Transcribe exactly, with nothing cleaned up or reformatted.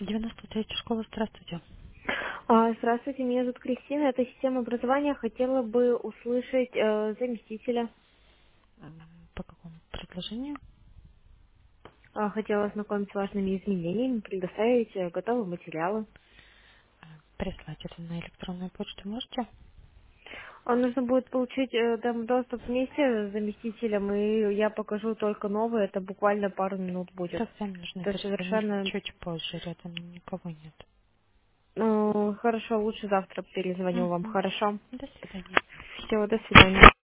девяносто третья школа, здравствуйте. А, Здравствуйте, меня зовут Кристина, это система образования. Хотела бы услышать э, заместителя. М, По какому предложению? А, Хотела ознакомиться с важными изменениями, предоставить э, готовые материалы. Э, Прислать это на электронную почту можете? А нужно будет получить э, там доступ вместе с заместителем, и я покажу только новые, это буквально пару минут будет. Когда нужно Это перезвонить совершенно... чуть позже, рядом никого нет. Ну, хорошо, лучше завтра перезвоню вам, Мгм. хорошо? До свидания. Все, до свидания.